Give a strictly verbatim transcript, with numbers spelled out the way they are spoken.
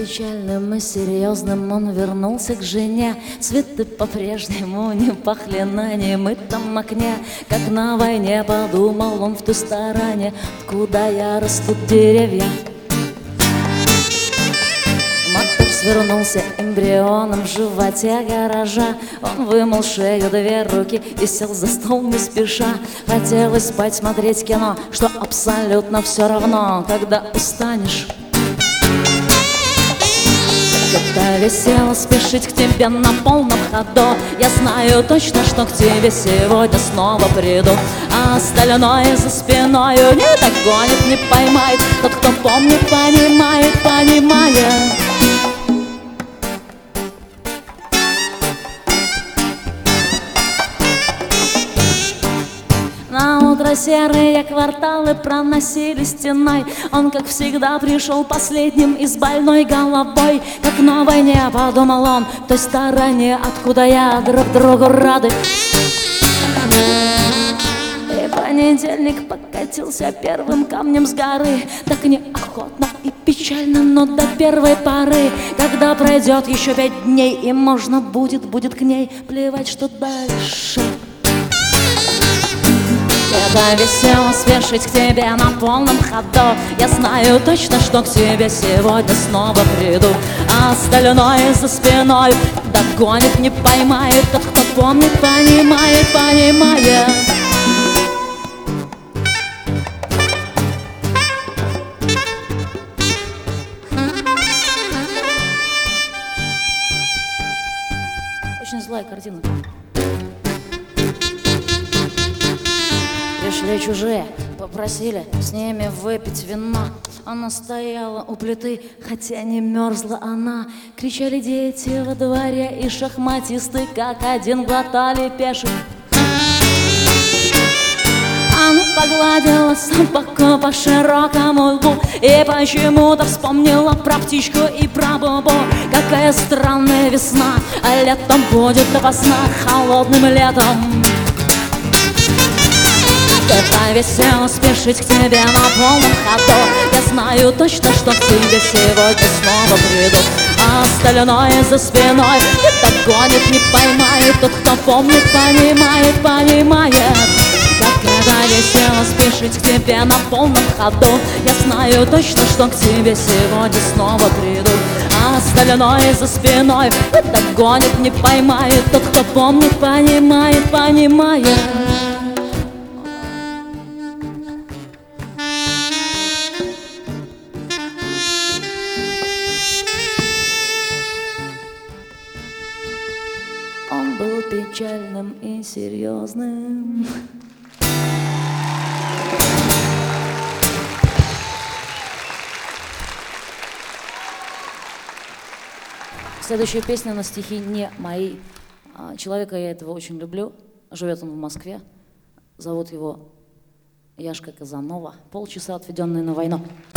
печальным и серьезным он вернулся к жене. Цветы по-прежнему не пахли на немытом окне. Как на войне, подумал он в той стороне, откуда я растут деревья. Мотор свернулся эмбрионом в животе гаража. Он вымыл шею, две руки и сел за стол не спеша. Хотелось спать, смотреть кино, что абсолютно все равно, когда устанешь. Как-то весело спешить к тебе на полном ходу. Я знаю точно, что к тебе сегодня снова приду. А остальное за спиною не догонит, не поймает тот, кто помнит, понимает, понимает. На утро серые кварталы проносились стеной. Он, как всегда, пришел последним и с больной головой. Как на войне, подумал он, в той стороне, откуда я, друг другу рады. И понедельник покатился первым камнем с горы. Так неохотно и печально, но до первой поры, когда пройдет еще пять дней, и можно будет, будет к ней плевать, что дальше. Это весело спешить к тебе на полном ходу. Я знаю точно, что к тебе сегодня снова приду. А остальное за спиной догонит, не поймает тот, кто помнит, понимает, понимает. Очень злая картина. Пришли чужие, попросили с ними выпить вина. Она стояла у плиты, хотя не мерзла она. Кричали дети во дворе, и шахматисты как один глотали пеших. Она погладила собаку по широкому лбу и почему-то вспомнила про птичку и про бубу. Какая странная весна, а летом будет допоздна, холодным летом. Это весело спешить к тебе на полном ходу. Я знаю точно, что к тебе сегодня снова приду. А остальное за спиной не догонит, не поймает тот, кто помнит, понимает, понимает. Как это весело спешить к тебе на полном ходу. Я знаю точно, что к тебе сегодня снова приду. А остальное за спиной не догонит, не поймает тот, кто помнит, понимает, понимает. Он был печальным и серьезным. Следующая песня на стихи не мои. Человека я этого очень люблю. Живет он в Москве. Зовут его Яшка Казанова. Полчаса, отведенные на войну.